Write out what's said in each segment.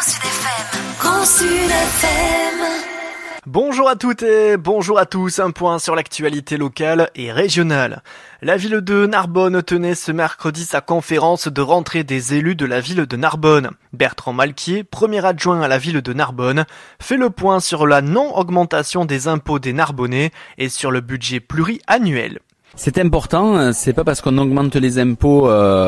Sud FM. Grand Sud FM. Bonjour à toutes et bonjour à tous, un point sur l'actualité locale et régionale. La ville de Narbonne tenait ce mercredi sa conférence de rentrée des élus de la ville de Narbonne. Bertrand Malquier, premier adjoint à la ville de Narbonne, fait le point sur la non-augmentation des impôts des Narbonnais et sur le budget pluriannuel. C'est important, c'est pas parce qu'on augmente les impôts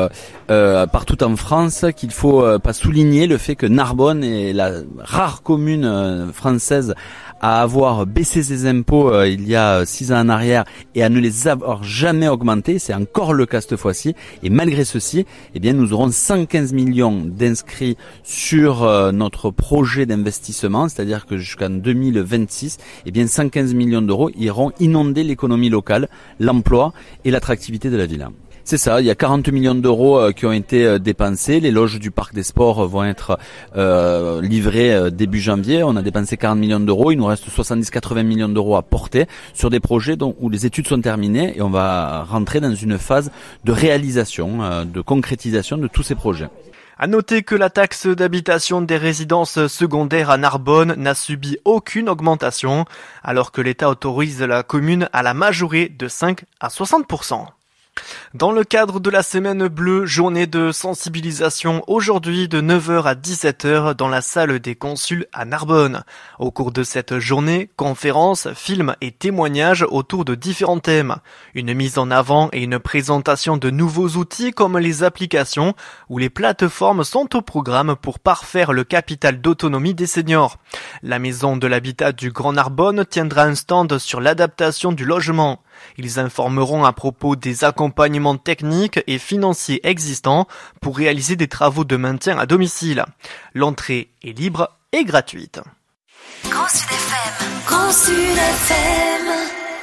partout en France qu'il faut pas souligner le fait que Narbonne est la rare commune française à avoir baissé ses impôts il y a 6 ans en arrière et à ne les avoir jamais augmentés. C'est encore le cas cette fois-ci. Et malgré ceci, eh bien, nous aurons 115 millions d'inscrits sur notre projet d'investissement, c'est-à-dire que jusqu'en 2026, eh bien, 115 millions d'euros iront inonder l'économie locale, l'emploi et l'attractivité de la ville. C'est ça, il y a 40 millions d'euros qui ont été dépensés. Les loges du parc des sports vont être livrées début janvier. On a dépensé 40 millions d'euros. Il nous reste 70-80 millions d'euros à porter sur des projets où les études sont terminées et on va rentrer dans une phase de réalisation, de concrétisation de tous ces projets. À noter que la taxe d'habitation des résidences secondaires à Narbonne n'a subi aucune augmentation, alors que l'État autorise la commune à la majorer de 5 à 60%. Dans le cadre de la Semaine Bleue, journée de sensibilisation aujourd'hui de 9h à 17h dans la salle des consuls à Narbonne. Au cours de cette journée, conférences, films et témoignages autour de différents thèmes. Une mise en avant et une présentation de nouveaux outils comme les applications ou les plateformes sont au programme pour parfaire le capital d'autonomie des seniors. La Maison de l'Habitat du Grand Narbonne tiendra un stand sur l'adaptation du logement. Ils informeront à propos des accompagnements techniques et financiers existants pour réaliser des travaux de maintien à domicile. L'entrée est libre et gratuite. Grand Sud FM. Grand Sud FM.